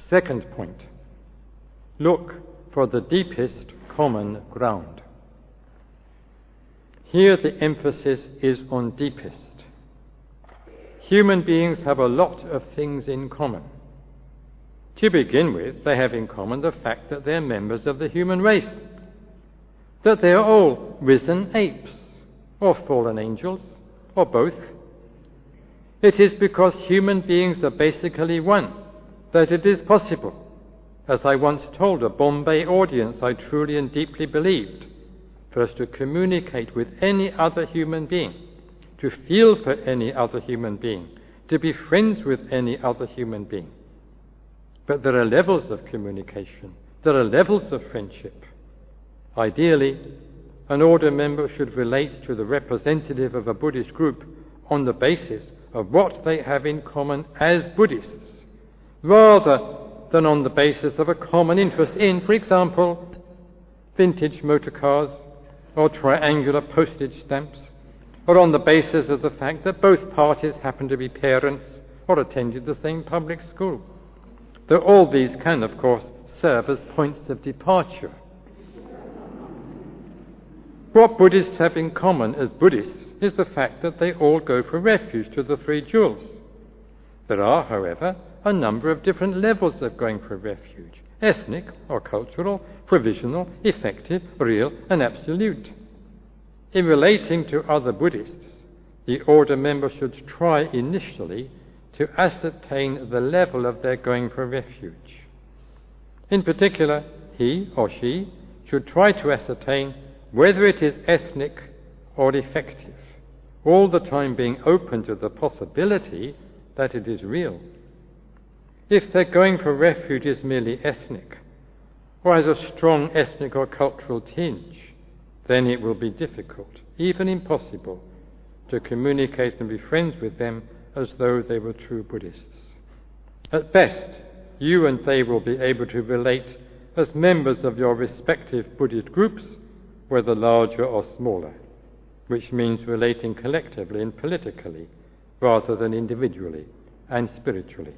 Second point, look for the deepest common ground. Here the emphasis is on deepest. Human beings have a lot of things in common. To begin with, they have in common the fact that they're members of the human race, that they're all risen apes, or fallen angels, or both. It is because human beings are basically one that it is possible, as I once told a Bombay audience I truly and deeply believed, for us to communicate with any other human being, to feel for any other human being, to be friends with any other human being. But there are levels of communication, there are levels of friendship. Ideally, an order member should relate to the representative of a Buddhist group on the basis of what they have in common as Buddhists, rather than on the basis of a common interest in, for example, vintage motor cars or triangular postage stamps, or on the basis of the fact that both parties happen to be parents or attended the same public school. Though all these can, of course, serve as points of departure. What Buddhists have in common as Buddhists is the fact that they all go for refuge to the Three Jewels. There are, however, a number of different levels of going for refuge: ethnic or cultural, provisional, effective, real, and absolute. In relating to other Buddhists, the order member should try initially to ascertain the level of their going for refuge. In particular, he or she should try to ascertain whether it is ethnic or effective, all the time being open to the possibility that it is real. If their going for refuge is merely ethnic, or has a strong ethnic or cultural tinge, then it will be difficult, even impossible, to communicate and be friends with them as though they were true Buddhists. At best, you and they will be able to relate as members of your respective Buddhist groups, whether larger or smaller, which means relating collectively and politically rather than individually and spiritually.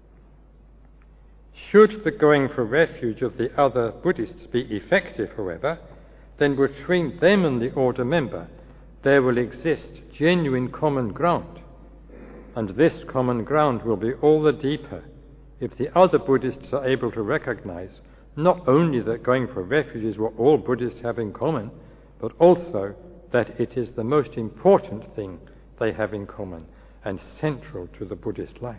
Should the going for refuge of the other Buddhists be effective, however, then between them and the order member there will exist genuine common ground, and this common ground will be all the deeper if the other Buddhists are able to recognize not only that going for refuge is what all Buddhists have in common, but also that it is the most important thing they have in common and central to the Buddhist life.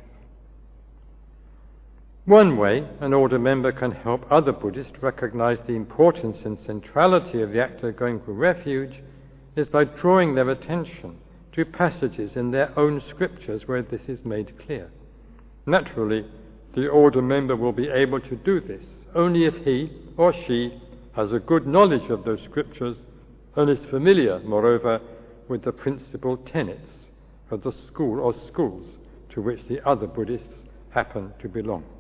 One way an order member can help other Buddhists recognize the importance and centrality of the act of going for refuge is by drawing their attention to passages in their own scriptures where this is made clear. Naturally, the order member will be able to do this only if he or she has a good knowledge of those scriptures and is familiar, moreover, with the principal tenets of the school or schools to which the other Buddhists happen to belong.